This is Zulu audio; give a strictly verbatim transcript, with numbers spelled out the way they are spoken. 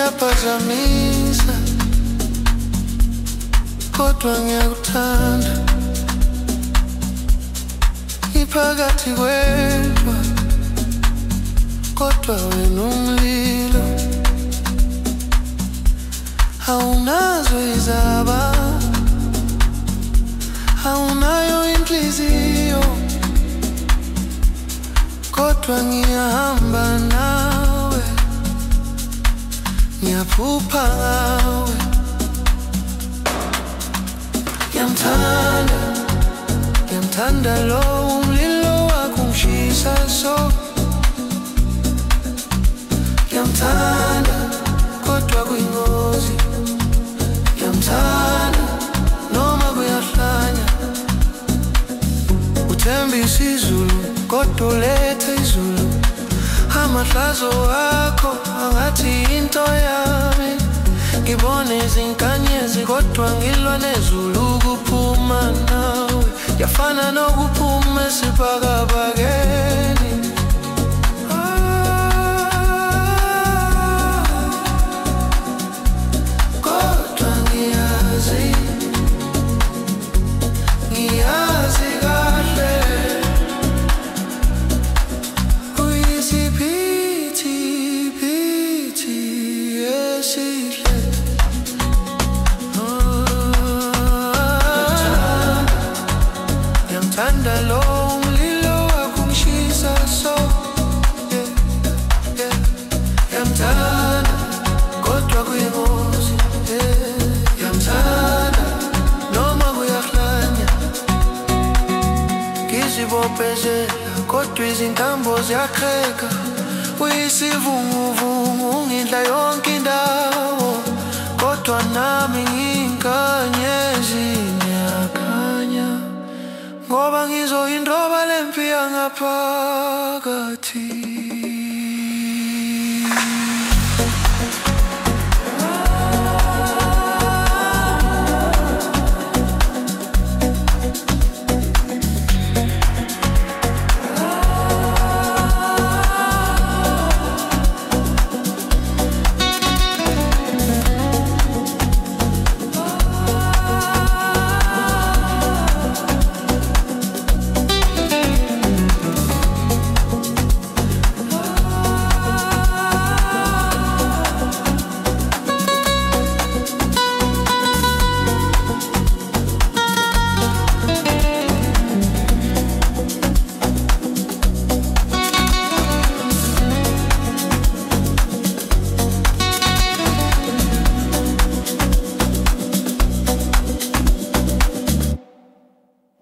uyaphazamisa, kodwa ngiyakuthanda. Iphakathi kwethu kodwa wena umlilo, awunazo izaba, awunayo inhliziyo, kodwa ngiyahamba nawe, ngiyaphupha ngawe. Ngiyamthanda, ngiyamthanda lo umlilo wakho ungishisa so. Ngiyamthanda kodwa kuyingozi, ngiyamthanda noma kuyahlanya. Uthembisa izulu kodwa uletha izulu, amahlazo akho angathi into yami. Ngibona izinkanyezi kodwa ngilwa nezulu, kuphuma nawe yafana nokuphuma esibhakabhakeni. Kodwa ngiyazi, ngiyazi kahle, uyisiphithi phithi esihle. Ngiyamthanda lo umlilo wakho ungishisa so, yeah, yeah. Ngiyamthanda kodwa kuyingozi, yeah. Ngiyamthanda noma kuyahlanya. Ngizibophezela kodwa izintambo ziyakheka, uyisivunguvungu ungidla yonke indawo, kodwa nami ngiyinkanyezi ngiyakhanya, ngoba ngizoyindoba lempi yangaphakathi.